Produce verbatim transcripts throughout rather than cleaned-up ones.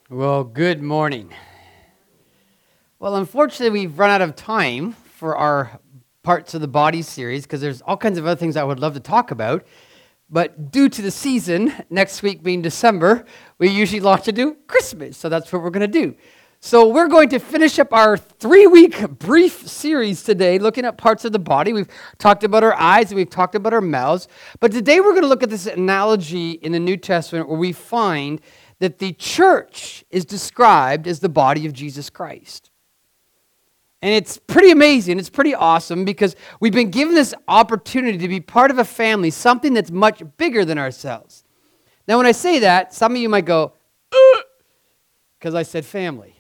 Well, good morning. Well, unfortunately, we've run out of time for our Parts of the Body series because there's all kinds of other things I would love to talk about. But due to the season, next week being December, we usually launch into Christmas. So that's what we're going to do. So we're going to finish up our three-week brief series today, looking at parts of the body. We've talked about our eyes and we've talked about our mouths. But today we're going to look at this analogy in the New Testament where we find that the church is described as the body of Jesus Christ. And it's pretty amazing, it's pretty awesome, because we've been given this opportunity to be part of a family, something that's much bigger than ourselves. Now, when I say that, some of you might go, because I said family.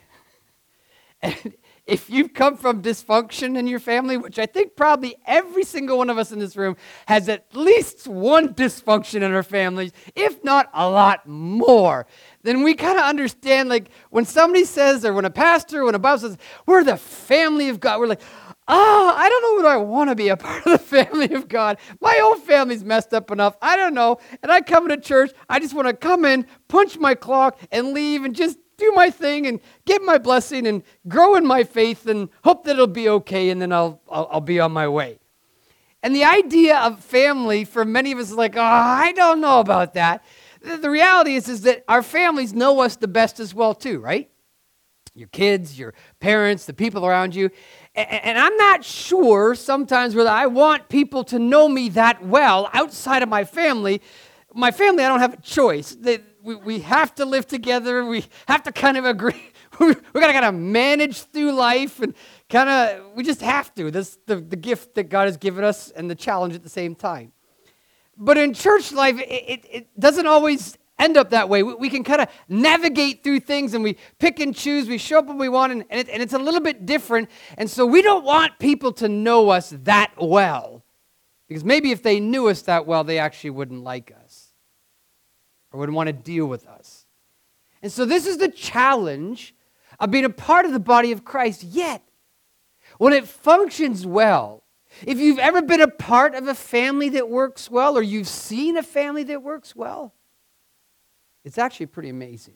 And if you've come from dysfunction in your family, which I think probably every single one of us in this room has at least one dysfunction in our families, if not a lot more, then we kind of understand, like, when somebody says, or when a pastor, when a Bible says, we're the family of God, we're like, oh, I don't know whether I want to be a part of the family of God. My own family's messed up enough. I don't know. And I come to church, I just want to come in, punch my clock, and leave, and just do my thing and get my blessing and grow in my faith and hope that it'll be okay, and then I'll, I'll, I'll be on my way. And the idea of family for many of us is like, oh, I don't know about that. The, the reality is, is that our families know us the best as well too, right? Your kids, your parents, the people around you. And, and I'm not sure sometimes whether I want people to know me that well outside of my family. My family, I don't have a choice. They, we, we have to live together. We have to kind of agree. we got to kind of manage through life, and kind of, we just have to. That's the, the gift that God has given us and the challenge at the same time. But in church life, it, it, it doesn't always end up that way. We, we can kind of navigate through things, and we pick and choose. We show up when we want, and, and, it, and it's a little bit different. And so we don't want people to know us that well, because maybe if they knew us that well, they actually wouldn't like us or wouldn't want to deal with us. And so this is the challenge of being a part of the body of Christ. Yet, when it functions well, if you've ever been a part of a family that works well, or you've seen a family that works well, it's actually pretty amazing.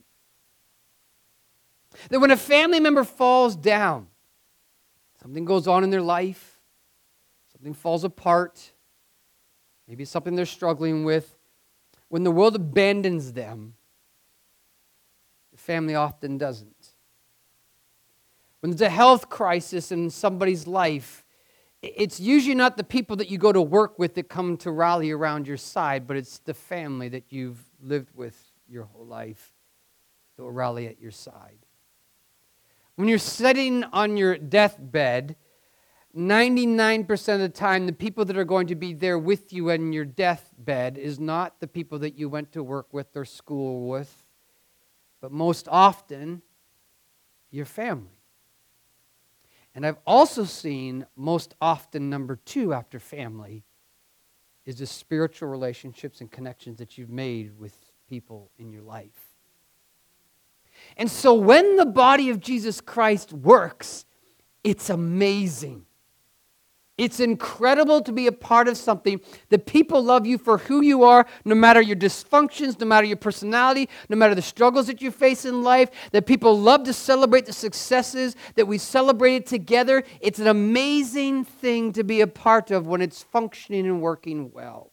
That when a family member falls down, something goes on in their life, something falls apart, maybe it's something they're struggling with, when the world abandons them, the family often doesn't. When there's a health crisis in somebody's life, it's usually not the people that you go to work with that come to rally around your side, but it's the family that you've lived with your whole life that will rally at your side. When you're sitting on your deathbed, ninety-nine percent of the time, the people that are going to be there with you on your deathbed is not the people that you went to work with or school with, but most often, your family. And I've also seen most often, number two after family, is the spiritual relationships and connections that you've made with people in your life. And so when the body of Jesus Christ works, it's amazing. It's incredible to be a part of something that people love you for who you are, no matter your dysfunctions, no matter your personality, no matter the struggles that you face in life, that people love to celebrate the successes that we celebrated together. It's an amazing thing to be a part of when it's functioning and working well.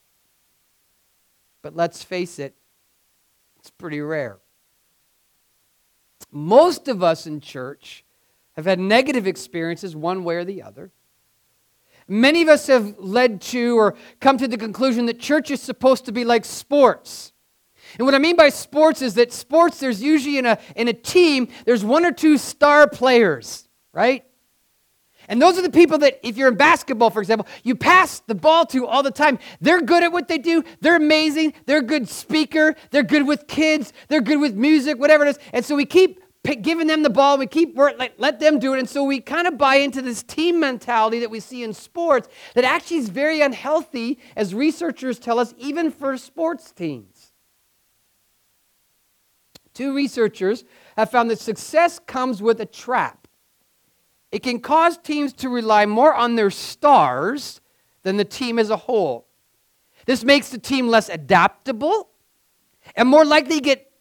But let's face it, it's pretty rare. Most of us in church have had negative experiences one way or the other. Many of us have led to or come to the conclusion that church is supposed to be like sports. And what I mean by sports is that sports, there's usually in a, in a team, there's one or two star players, right? And those are the people that, if you're in basketball, for example, you pass the ball to all the time. They're good at what they do. They're amazing. They're a good speaker. They're good with kids. They're good with music, whatever it is. And so we keep giving them the ball. We keep let, let them do it. And so we kind of buy into this team mentality that we see in sports that actually is very unhealthy, as researchers tell us, even for sports teams. Two researchers have found that success comes with a trap. It can cause teams to rely more on their stars than the team as a whole. This makes the team less adaptable and more likely to get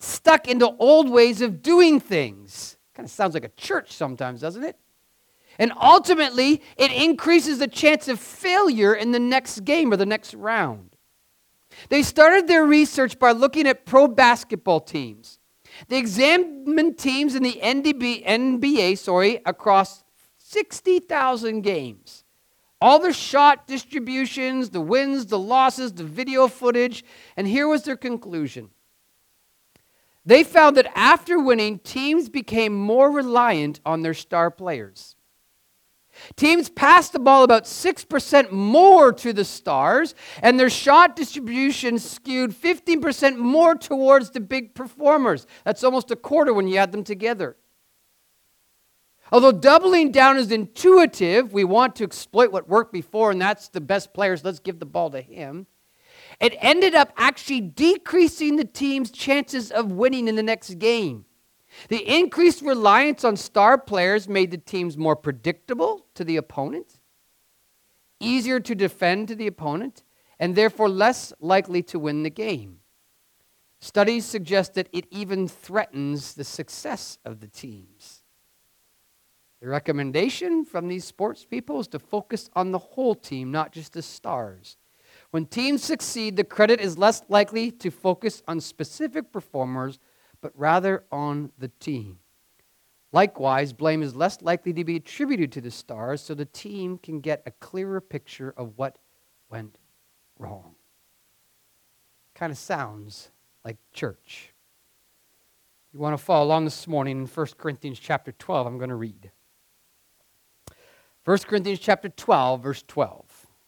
stuck into old ways of doing things. Kind of sounds like a church sometimes, doesn't it? And ultimately, it increases the chance of failure in the next game or the next round. They started their research by looking at pro basketball teams. They examined teams in the N B A, sorry, across sixty thousand games. All the shot distributions, the wins, the losses, the video footage, and here was their conclusion. They found that after winning, teams became more reliant on their star players. Teams passed the ball about six percent more to the stars, and their shot distribution skewed fifteen percent more towards the big performers. That's almost a quarter when you add them together. Although doubling down is intuitive, we want to exploit what worked before, and that's the best players, let's give the ball to him. It ended up actually decreasing the team's chances of winning in the next game. The increased reliance on star players made the teams more predictable to the opponent, easier to defend to the opponent, and therefore less likely to win the game. Studies suggest that it even threatens the success of the teams. The recommendation from these sports people is to focus on the whole team, not just the stars. When teams succeed, the credit is less likely to focus on specific performers, but rather on the team. Likewise, blame is less likely to be attributed to the stars, so the team can get a clearer picture of what went wrong. Kind of sounds like church. You want to follow along this morning in First Corinthians chapter twelve, I'm going to read. First Corinthians chapter twelve, verse twelve.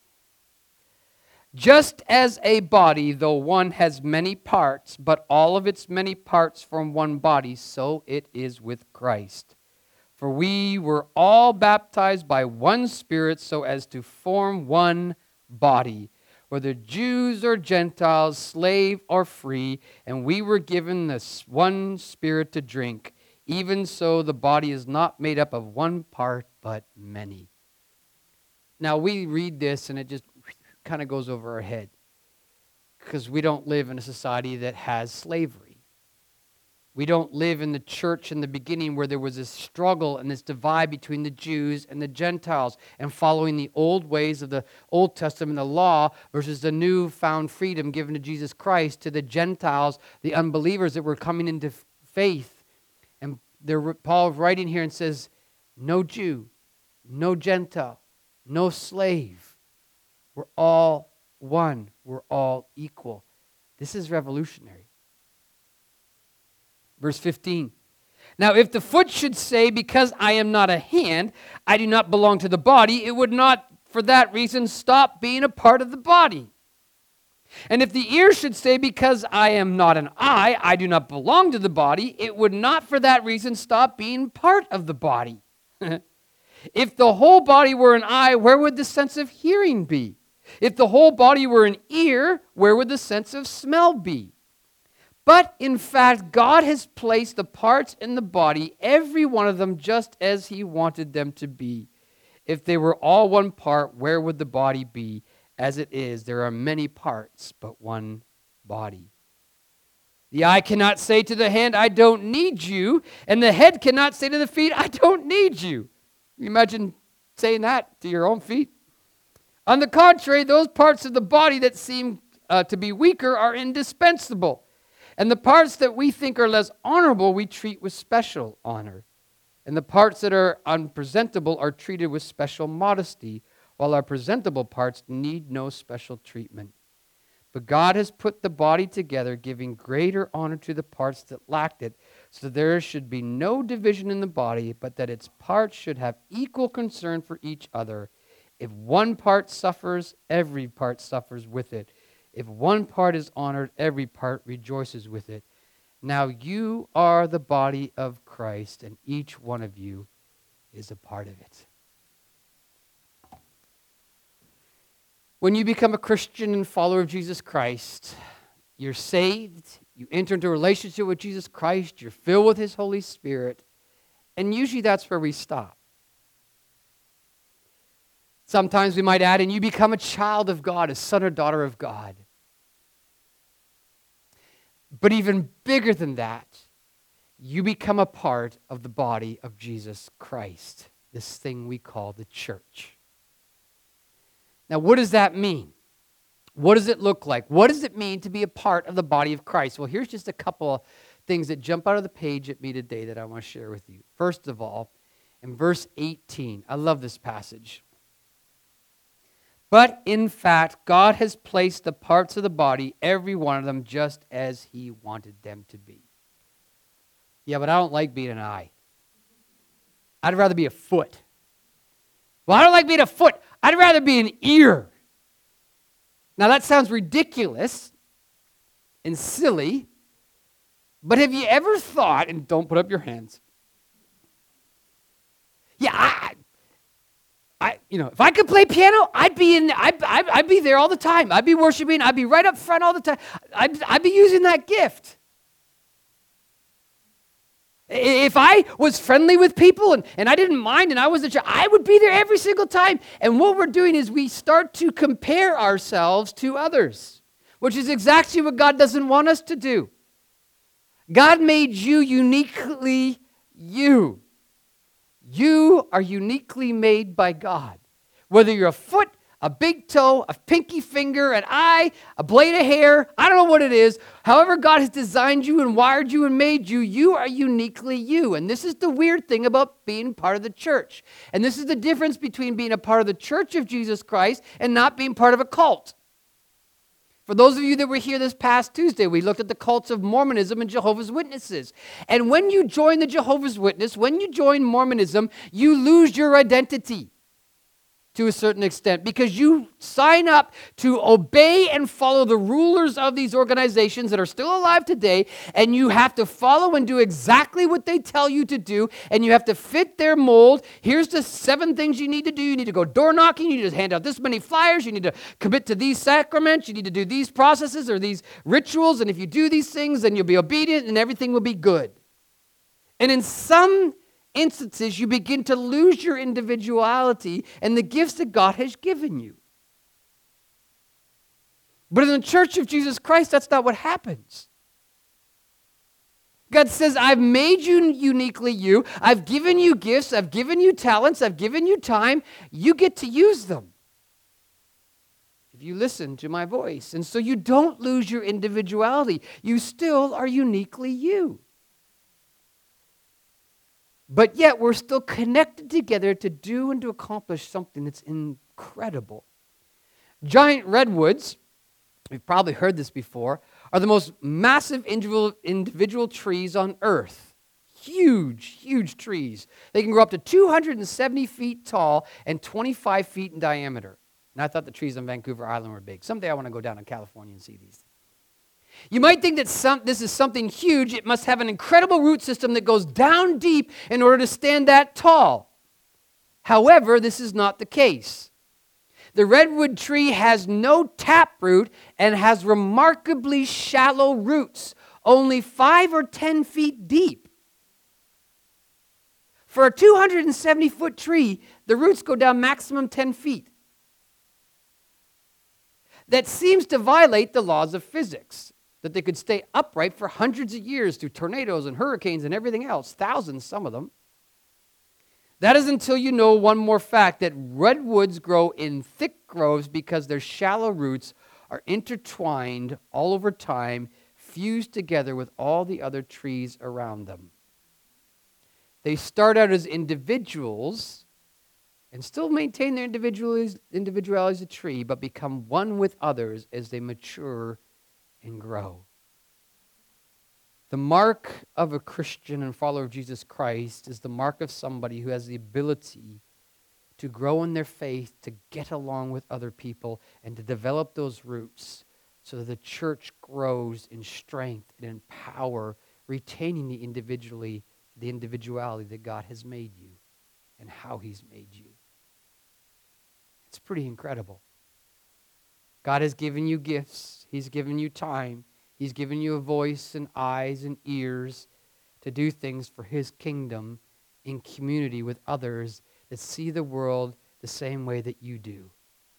Just as a body, though one has many parts, but all of its many parts form one body, so it is with Christ. For we were all baptized by one Spirit so as to form one body, whether Jews or Gentiles, slave or free, and we were given this one Spirit to drink. Even so, the body is not made up of one part, but many. Now, we read this and it just kind of goes over our head because we don't live in a society that has slavery. We don't live in the church in the beginning where there was this struggle and this divide between the Jews and the Gentiles and following the old ways of the Old Testament, the law, versus the newfound freedom given to Jesus Christ to the Gentiles, the unbelievers that were coming into faith. And there, Paul writing here and says, no Jew, no Gentile, no slave. We're all one. We're all equal. This is revolutionary. Verse fifteen. Now, if the foot should say, because I am not a hand, I do not belong to the body, it would not, for that reason, stop being a part of the body. And if the ear should say, because I am not an eye, I do not belong to the body, it would not, for that reason, stop being part of the body. If the whole body were an eye, where would the sense of hearing be? If the whole body were an ear, where would the sense of smell be? But in fact, God has placed the parts in the body, every one of them just as He wanted them to be. If they were all one part, where would the body be? As it is, there are many parts, but one body. The eye cannot say to the hand, I don't need you, and the head cannot say to the feet, I don't need you. You imagine saying that to your own feet? On the contrary, those parts of the body that seem uh, to be weaker are indispensable. And the parts that we think are less honorable, we treat with special honor. And the parts that are unpresentable are treated with special modesty, while our presentable parts need no special treatment. But God has put the body together, giving greater honor to the parts that lacked it, so there should be no division in the body, but that its parts should have equal concern for each other. If one part suffers, every part suffers with it. If one part is honored, every part rejoices with it. Now you are the body of Christ, and each one of you is a part of it. When you become a Christian and follower of Jesus Christ, you're saved, you enter into a relationship with Jesus Christ, you're filled with His Holy Spirit, and usually that's where we stop. Sometimes we might add, and you become a child of God, a son or daughter of God. But even bigger than that, you become a part of the body of Jesus Christ, this thing we call the church. Now, what does that mean? What does it look like? What does it mean to be a part of the body of Christ? Well, here's just a couple of things that jump out of the page at me today that I want to share with you. First of all, in verse eighteen, I love this passage. But in fact, God has placed the parts of the body, every one of them, just as He wanted them to be. Yeah, but I don't like being an eye. I'd rather be a foot. Well, I don't like being a foot. I'd rather be an ear. Now, that sounds ridiculous and silly, but have you ever thought, and don't put up your hands, yeah, I, I, you know, if I could play piano, I'd be in, I'd, I'd, I'd be there all the time. I'd be worshiping. I'd be right up front all the time. I'd, I'd be using that gift. If I was friendly with people and, and I didn't mind and I was a child, I would be there every single time. And what we're doing is we start to compare ourselves to others, which is exactly what God doesn't want us to do. God made you uniquely you. You are uniquely made by God. Whether you're a foot, a big toe, a pinky finger, an eye, a blade of hair, I don't know what it is. However God has designed you and wired you and made you, you are uniquely you. And this is the weird thing about being part of the church. And this is the difference between being a part of the church of Jesus Christ and not being part of a cult. For those of you that were here this past Tuesday, we looked at the cults of Mormonism and Jehovah's Witnesses. And when you join the Jehovah's Witness, when you join Mormonism, you lose your identity to a certain extent, because you sign up to obey and follow the rulers of these organizations that are still alive today, and you have to follow and do exactly what they tell you to do, and you have to fit their mold. Here's the seven things you need to do. You need to go door knocking, you need to hand out this many flyers, you need to commit to these sacraments, you need to do these processes or these rituals, and if you do these things, then you'll be obedient and everything will be good. And in some instances, you begin to lose your individuality and the gifts that God has given you. But in the Church of Jesus Christ, that's not what happens. God says, I've made you uniquely you. I've given you gifts. I've given you talents. I've given you time. You get to use them if you listen to my voice. And so you don't lose your individuality. You still are uniquely you. But yet we're still connected together to do and to accomplish something that's incredible. Giant redwoods, you've probably heard this before, are the most massive individual, individual trees on earth. Huge, huge trees. They can grow up to two hundred seventy feet tall and twenty-five feet in diameter. And I thought the trees on Vancouver Island were big. Someday I want to go down to California and see these. You might think that some, this is something huge. It must have an incredible root system that goes down deep in order to stand that tall. However, this is not the case. The redwood tree has no taproot and has remarkably shallow roots, only five or ten feet deep. For a two hundred seventy foot tree, the roots go down maximum ten feet. That seems to violate the laws of physics, that they could stay upright for hundreds of years through tornadoes and hurricanes and everything else, thousands, some of them. That is until you know one more fact, that redwoods grow in thick groves because their shallow roots are intertwined all over time, fused together with all the other trees around them. They start out as individuals and still maintain their individuality as a tree, but become one with others as they mature and grow. The mark of a Christian and follower of Jesus Christ is the mark of somebody who has the ability to grow in their faith, to get along with other people, and to develop those roots so that the church grows in strength and in power, retaining the individually, the individuality that God has made you and how He's made you. It's pretty incredible. God has given you gifts. He's given you time. He's given you a voice and eyes and ears to do things for His kingdom in community with others that see the world the same way that you do.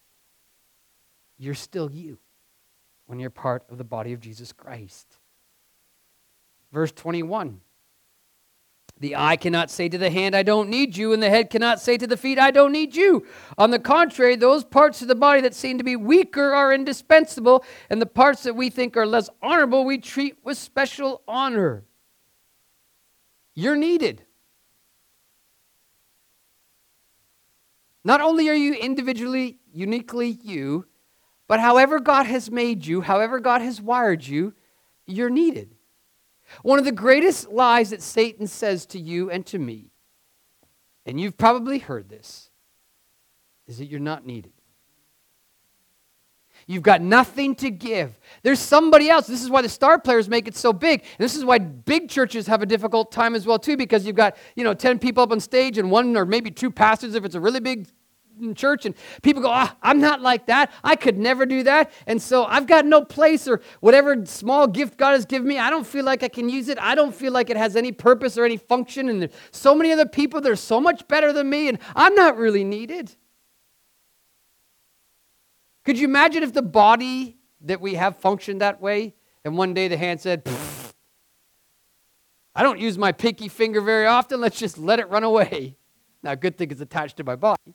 You're still you when you're part of the body of Jesus Christ. Verse twenty-one. The eye cannot say to the hand, I don't need you, and the head cannot say to the feet, I don't need you. On the contrary, those parts of the body that seem to be weaker are indispensable, and the parts that we think are less honorable we treat with special honor. You're needed. Not only are you individually, uniquely you, but however God has made you, however God has wired you, you're needed. One of the greatest lies that Satan says to you and to me, and you've probably heard this, is that you're not needed. You've got nothing to give. There's somebody else. This is why the star players make it so big. And this is why big churches have a difficult time as well, too, because you've got, you know, ten people up on stage and one or maybe two pastors if it's a really big church, and people go, ah, I'm not like that. I could never do that. And so I've got no place, or whatever small gift God has given me, I don't feel like I can use it. I don't feel like it has any purpose or any function. And there's so many other people that are so much better than me, and I'm not really needed. Could you imagine if the body that we have functioned that way, and one day the hand said, I don't use my pinky finger very often. Let's just let it run away. Now, good thing it's attached to my body.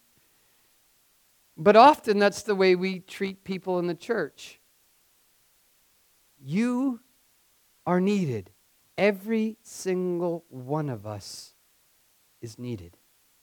But often that's the way we treat people in the church. You are needed. Every single one of us is needed.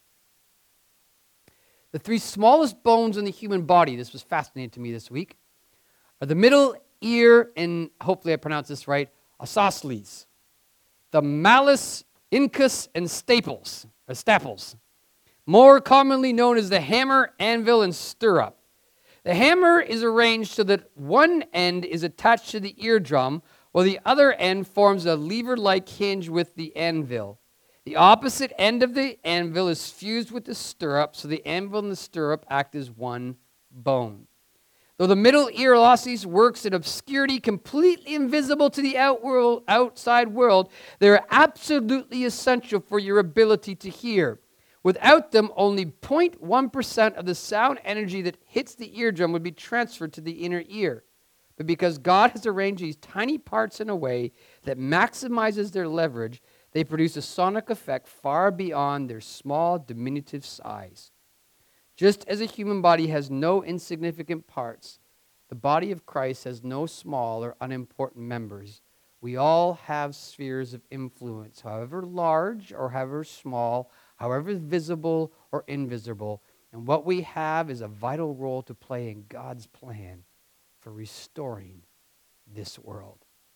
The three smallest bones in the human body, this was fascinating to me this week, are the middle ear, and hopefully I pronounce this right, isosceles, the malleus, incus, and staples, or staples. More commonly known as the hammer, anvil, and stirrup. The hammer is arranged so that one end is attached to the eardrum, while the other end forms a lever-like hinge with the anvil. The opposite end of the anvil is fused with the stirrup, so the anvil and the stirrup act as one bone. Though the middle ear osseous works in obscurity, completely invisible to the outworld, outside world, they are absolutely essential for your ability to hear. Without them, only zero point one percent of the sound energy that hits the eardrum would be transferred to the inner ear. But because God has arranged these tiny parts in a way that maximizes their leverage, they produce a sonic effect far beyond their small, diminutive size. Just as a human body has no insignificant parts, the body of Christ has no small or unimportant members. We all have spheres of influence, however large or however small, however visible or invisible, and what we have is a vital role to play in God's plan for restoring this world.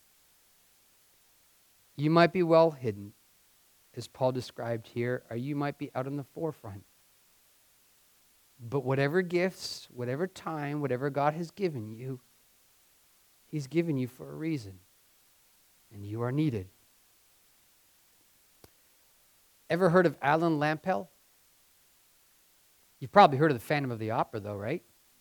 You might be well hidden, as Paul described here, or you might be out in the forefront. But whatever gifts, whatever time, whatever God has given you, He's given you for a reason, and you are needed. Ever heard of Alan Lampell? You've probably heard of the Phantom of the Opera, though, right?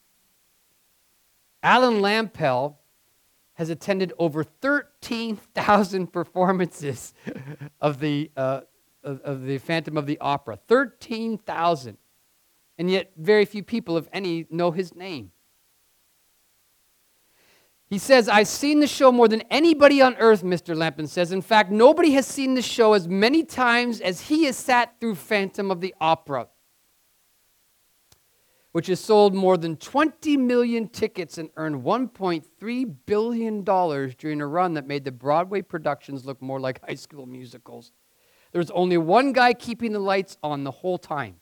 Alan Lampell has attended over thirteen thousand performances of the, uh, of, of the Phantom of the Opera. thirteen thousand. And yet very few people, if any, know his name. He says, I've seen the show more than anybody on earth, Mister Lampin says. In fact, nobody has seen the show as many times as he has sat through Phantom of the Opera, which has sold more than twenty million tickets and earned one point three billion dollars during a run that made the Broadway productions look more like High School Musicals. There's only one guy keeping the lights on the whole time.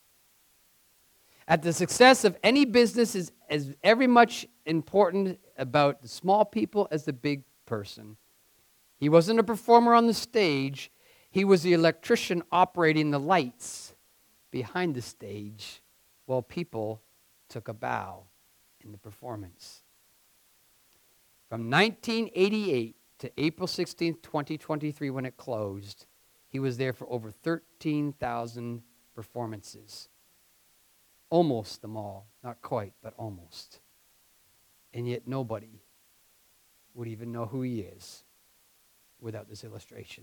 At the success of any business is as every much important about the small people as the big person. He wasn't a performer on the stage. He was the electrician operating the lights behind the stage while people took a bow in the performance. From nineteen eighty-eight to April sixteenth, twenty twenty-three, when it closed, he was there for over thirteen thousand performances. Almost them all. Not quite, but almost. And yet nobody would even know who he is without this illustration.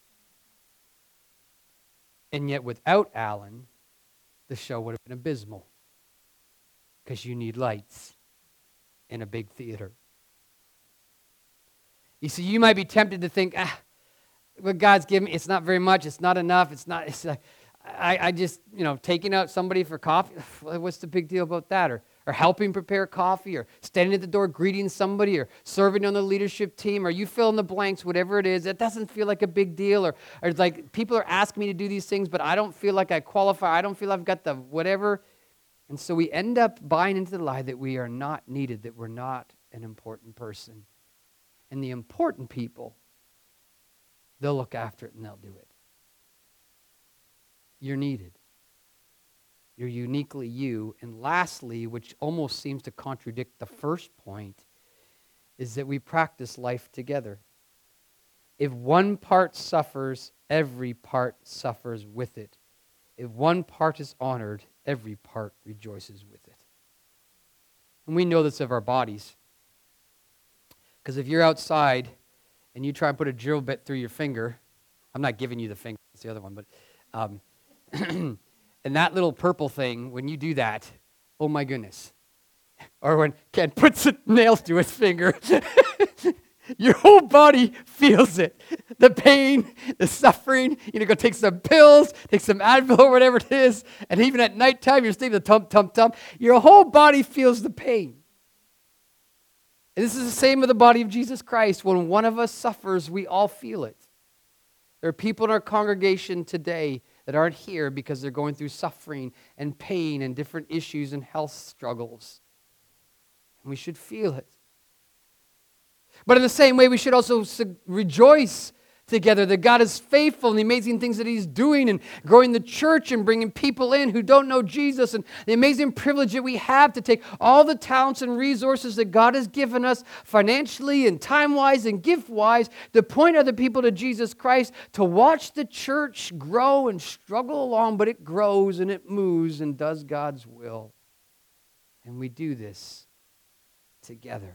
And yet without Alan, the show would have been abysmal, because you need lights in a big theater. You see, you might be tempted to think, ah, what God's given me, it's not very much, it's not enough, it's not, it's like, I, I just, you know, taking out somebody for coffee, what's the big deal about that? Or, or helping prepare coffee, or standing at the door greeting somebody, or serving on the leadership team, or you fill in the blanks, whatever it is, it doesn't feel like a big deal. Or, or it's like people are asking me to do these things, but I don't feel like I qualify, I don't feel I've got the whatever. And so we end up buying into the lie that we are not needed, that we're not an important person. And the important people, they'll look after it and they'll do it. You're needed. You're uniquely you. And lastly, which almost seems to contradict the first point, is that we practice life together. If one part suffers, every part suffers with it. If one part is honored, every part rejoices with it. And we know this of our bodies. Because if you're outside and you try and put a drill bit through your finger, I'm not giving you the finger, it's the other one, but um, and that little purple thing, when you do that, oh my goodness. Or when Ken puts nails to his finger, your whole body feels it. The pain, the suffering. You know, go take some pills, take some Advil or whatever it is, and even at nighttime, you're sleeping, the tump, tump, tump. Your whole body feels the pain. And this is the same with the body of Jesus Christ. When one of us suffers, we all feel it. There are people in our congregation today that aren't here because they're going through suffering and pain and different issues and health struggles. And we should feel it. But in the same way, we should also rejoice together that God is faithful and the amazing things that He's doing and growing the church and bringing people in who don't know Jesus, and the amazing privilege that we have to take all the talents and resources that God has given us financially and time-wise and gift-wise to point other people to Jesus Christ, to watch the church grow and struggle along, but it grows and it moves and does God's will. And we do this together.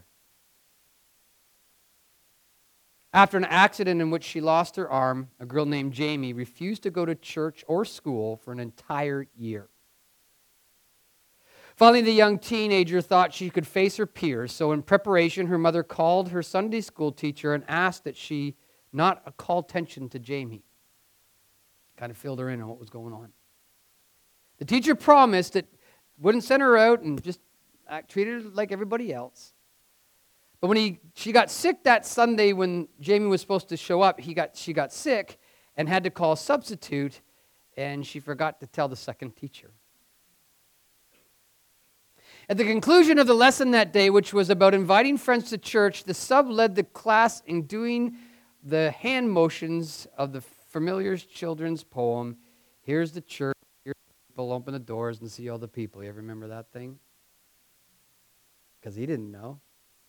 After an accident in which she lost her arm, a girl named Jamie refused to go to church or school for an entire year. Finally, the young teenager thought she could face her peers, so in preparation, her mother called her Sunday school teacher and asked that she not call attention to Jamie. Kind of filled her in on what was going on. The teacher promised that wouldn't send her out and just act, treat her like everybody else. But when he, she got sick that Sunday when Jamie was supposed to show up, he got, she got sick and had to call a substitute, and she forgot to tell the second teacher. At the conclusion of the lesson that day, which was about inviting friends to church, the sub led the class in doing the hand motions of the familiar children's poem, "Here's the church, here's the people, open the doors and see all the people." You ever remember that thing? Because he didn't know.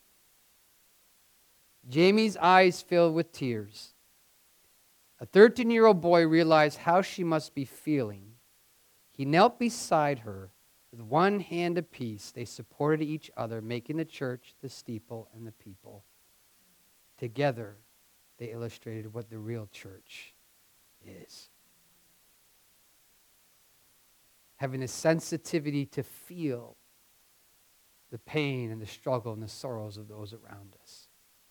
Jamie's eyes filled with tears. A thirteen-year-old boy realized how she must be feeling. He knelt beside her. With one hand apiece, they supported each other, making the church, the steeple, and the people. Together, they illustrated what the real church is. Having a sensitivity to feel the pain and the struggle and the sorrows of those around us.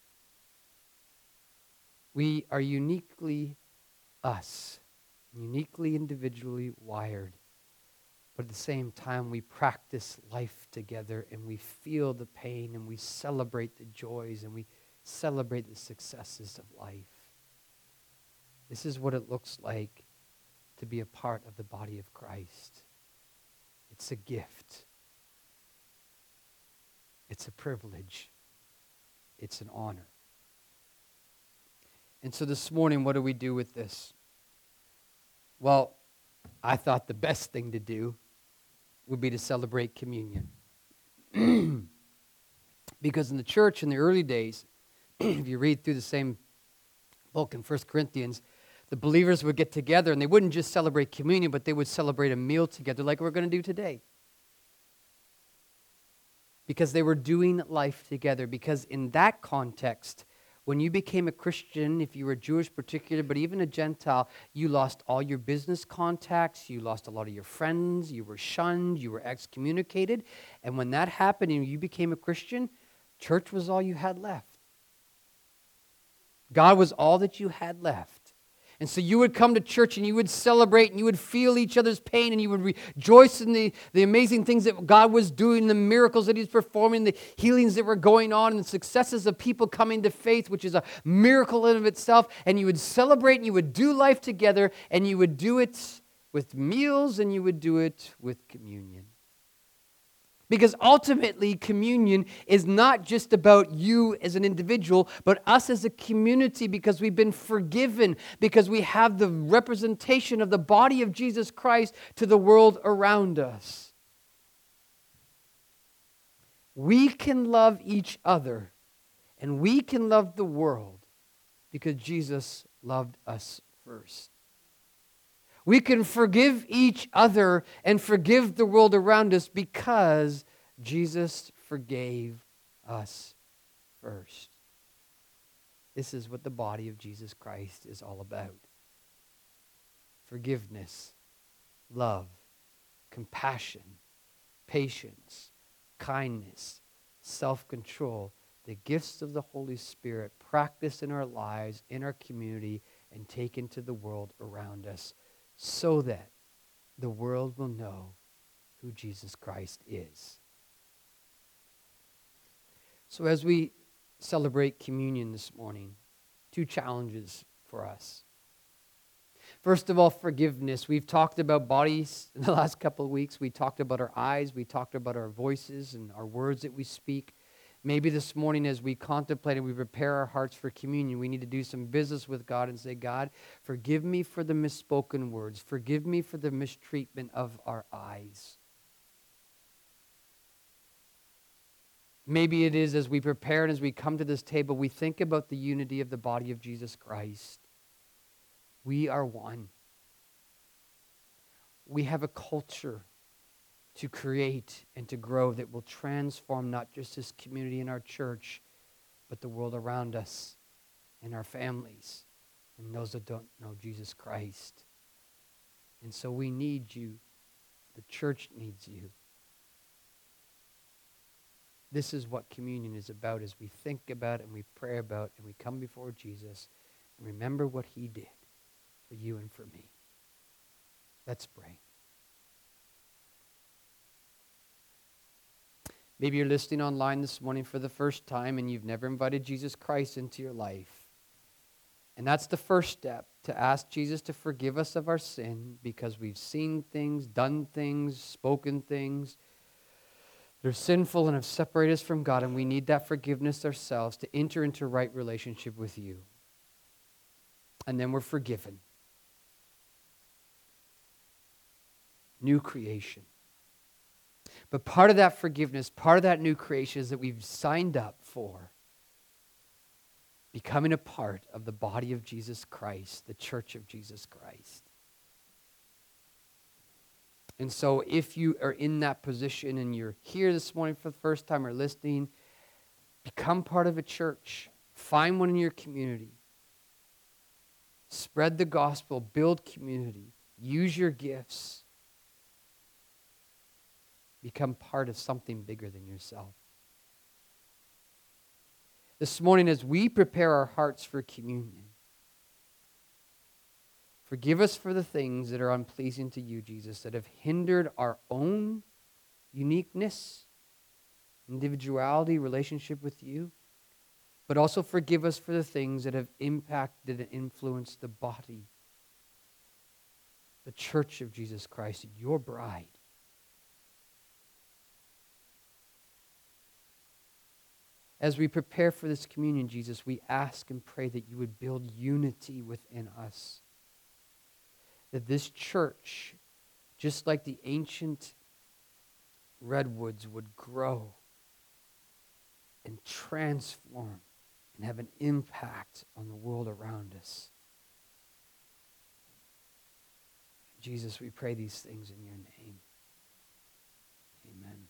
We are uniquely us, uniquely individually wired. But at the same time, we practice life together and we feel the pain and we celebrate the joys and we celebrate the successes of life. This is what it looks like to be a part of the body of Christ. It's a gift. It's a privilege. It's an honor. And so this morning, what do we do with this? Well, I thought the best thing to do would be to celebrate communion. Because in the church in the early days, if you read through the same book in First Corinthians, the believers would get together and they wouldn't just celebrate communion, but they would celebrate a meal together like we're going to do today. Because they were doing life together. Because in that context, when you became a Christian, if you were Jewish particularly, but even a Gentile, you lost all your business contacts, you lost a lot of your friends, you were shunned, you were excommunicated. And when that happened and you became a Christian, church was all you had left. God was all that you had left. And so you would come to church and you would celebrate and you would feel each other's pain and you would rejoice in the, the amazing things that God was doing, the miracles that He's performing, the healings that were going on, and the successes of people coming to faith, which is a miracle in of itself. And you would celebrate and you would do life together, and you would do it with meals and you would do it with communion. Because ultimately, communion is not just about you as an individual, but us as a community, because we've been forgiven, because we have the representation of the body of Jesus Christ to the world around us. We can love each other, and we can love the world because Jesus loved us first. We can forgive each other and forgive the world around us because Jesus forgave us first. This is what the body of Jesus Christ is all about. Forgiveness, love, compassion, patience, kindness, self-control, the gifts of the Holy Spirit practiced in our lives, in our community, and taken to the world around us, so that the world will know who Jesus Christ is. So as we celebrate communion this morning, two challenges for us. First of all, forgiveness. We've talked about bodies in the last couple of weeks. We talked about our eyes. We talked about our voices and our words that we speak. Maybe this morning as we contemplate and we prepare our hearts for communion, we need to do some business with God and say, God, forgive me for the misspoken words. Forgive me for the mistreatment of our eyes. Maybe it is as we prepare and as we come to this table, we think about the unity of the body of Jesus Christ. We are one. We have a culture to create and to grow that will transform not just this community in our church, but the world around us and our families and those that don't know Jesus Christ. And so we need you. The church needs you. This is what communion is about as we think about and we pray about and we come before Jesus and remember what He did for you and for me. Let's pray. Maybe you're listening online this morning for the first time and you've never invited Jesus Christ into your life. And that's the first step, to ask Jesus to forgive us of our sin because we've seen things, done things, spoken things that are sinful and have separated us from God, and we need that forgiveness ourselves to enter into right relationship with you. And then we're forgiven. New creation. But part of that forgiveness, part of that new creation is that we've signed up for becoming a part of the body of Jesus Christ, the church of Jesus Christ. And so if you are in that position and you're here this morning for the first time or listening, become part of a church. Find one in your community. Spread the gospel, build community, use your gifts. Become part of something bigger than yourself. This morning, as we prepare our hearts for communion, forgive us for the things that are unpleasing to you, Jesus, that have hindered our own uniqueness, individuality, relationship with you. But also forgive us for the things that have impacted and influenced the body, the church of Jesus Christ, your bride. As we prepare for this communion, Jesus, we ask and pray that you would build unity within us. That this church, just like the ancient redwoods, would grow and transform and have an impact on the world around us. Jesus, we pray these things in your name. Amen.